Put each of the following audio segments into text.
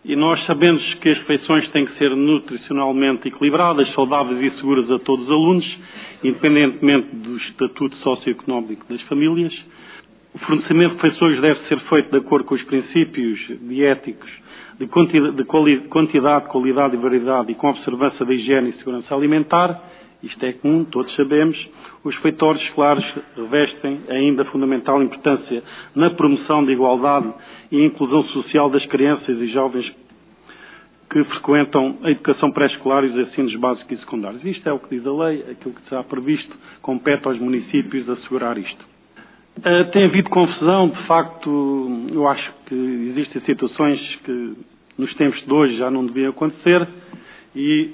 E nós sabemos que as refeições têm que ser nutricionalmente equilibradas, saudáveis e seguras a todos os alunos, independentemente do estatuto socioeconómico das famílias. O fornecimento de refeições deve ser feito de acordo com os princípios diéticos de quantidade, qualidade e variedade e com observância da higiene e segurança alimentar. Isto é comum, todos sabemos. Os refeitórios escolares revestem ainda fundamental importância na promoção da igualdade e inclusão social das crianças e jovens que frequentam a educação pré-escolar e os ensinos básicos e secundários. Isto é o que diz a lei, aquilo que está previsto, compete aos municípios assegurar isto. Tem havido confusão, de facto, eu acho que existem situações que nos tempos de hoje já não deviam acontecer e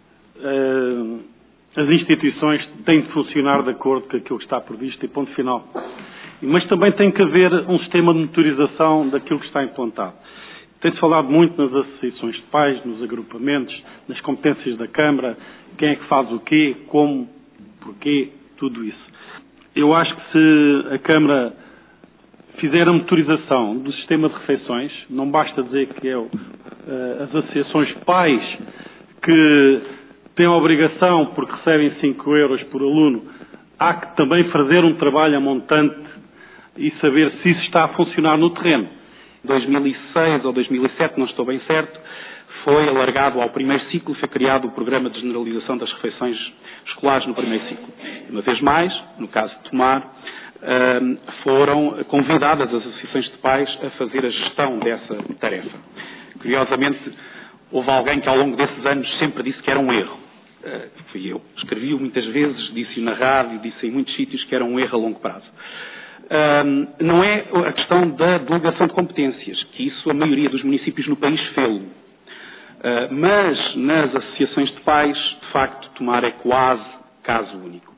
as instituições têm de funcionar de acordo com aquilo que está previsto e ponto final. Mas também tem que haver um sistema de monitorização daquilo que está implantado. Tem-se falado muito nas associações de pais, nos agrupamentos, nas competências da Câmara, quem é que faz o quê, como, porquê, tudo isso. Eu acho que se a Câmara fizer a monitorização do sistema de refeições, não basta dizer que é as associações de pais que têm a obrigação, porque recebem 5 euros por aluno, há que também fazer um trabalho a montante e saber se isso está a funcionar no terreno. Em 2006 ou 2007, não estou bem certo, foi alargado ao primeiro ciclo, foi criado o Programa de Generalização das Refeições Escolares no primeiro ciclo. Uma vez mais, no caso de Tomar, foram convidadas as associações de pais a fazer a gestão dessa tarefa. Curiosamente, houve alguém que ao longo desses anos sempre disse que era um erro. Fui eu. Escrevi-o muitas vezes, disse-o na rádio, disse em muitos sítios que era um erro a longo prazo. Não é a questão da delegação de competências, que isso a maioria dos municípios no país fê-lo. Mas nas associações de pais, de facto, Tomar é quase caso único.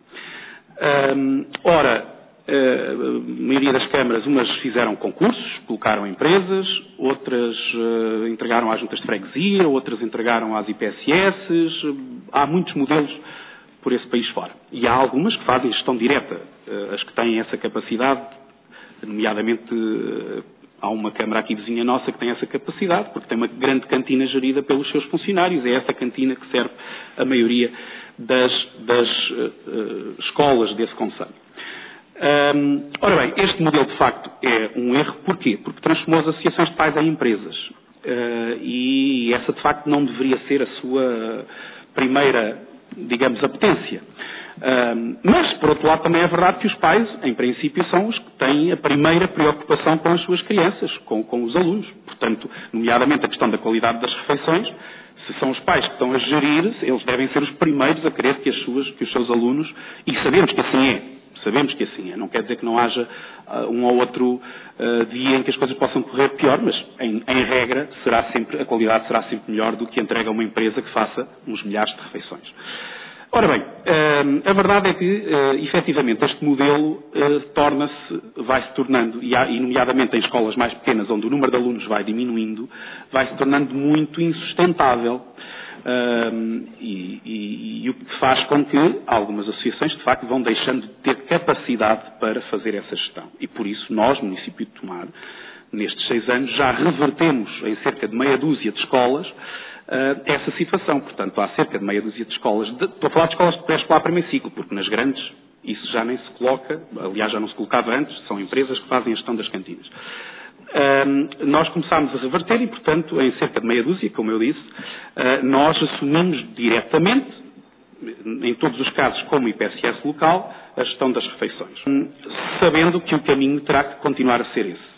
A maioria das câmaras, umas fizeram concursos, colocaram empresas, outras entregaram às juntas de freguesia, outras entregaram às IPSS. Há muitos modelos por esse país fora. E há algumas que fazem gestão direta, as que têm essa capacidade, nomeadamente há uma Câmara aqui vizinha nossa que tem essa capacidade, porque tem uma grande cantina gerida pelos seus funcionários. É essa cantina que serve a maioria das escolas desse concelho. Ora bem, este modelo de facto é um erro. Porquê? Porque transformou as associações de pais em empresas. E essa de facto não deveria ser a sua primeira, digamos, apetência. Mas, por outro lado, também é verdade que os pais, em princípio, são os que têm a primeira preocupação com as suas crianças, com os alunos. Portanto, nomeadamente a questão da qualidade das refeições, se são os pais que estão a gerir, eles devem ser os primeiros a querer que os seus alunos, e sabemos que assim é. Sabemos que assim é. Não quer dizer que não haja um ou outro dia em que as coisas possam correr pior, mas, em regra, a qualidade será sempre melhor do que entrega a uma empresa que faça uns milhares de refeições. Ora bem, a verdade é que, efetivamente, este modelo vai-se tornando, e nomeadamente em escolas mais pequenas, onde o número de alunos vai diminuindo, vai-se tornando muito insustentável. E o que faz com que algumas associações, de facto, vão deixando de ter capacidade para fazer essa gestão. E por isso nós, município de Tomar, nestes 6 anos, já revertemos em cerca de meia dúzia de escolas essa situação. Portanto, há cerca de meia dúzia de escolas, estou a falar de escolas de pré-escolar primeiro ciclo, porque nas grandes isso já nem se coloca, aliás já não se colocava antes, são empresas que fazem a gestão das cantinas. Nós começámos a reverter e, portanto, em cerca de meia dúzia, como eu disse, nós assumimos diretamente, em todos os casos como IPSS local, a gestão das refeições, sabendo que o caminho terá que continuar a ser esse.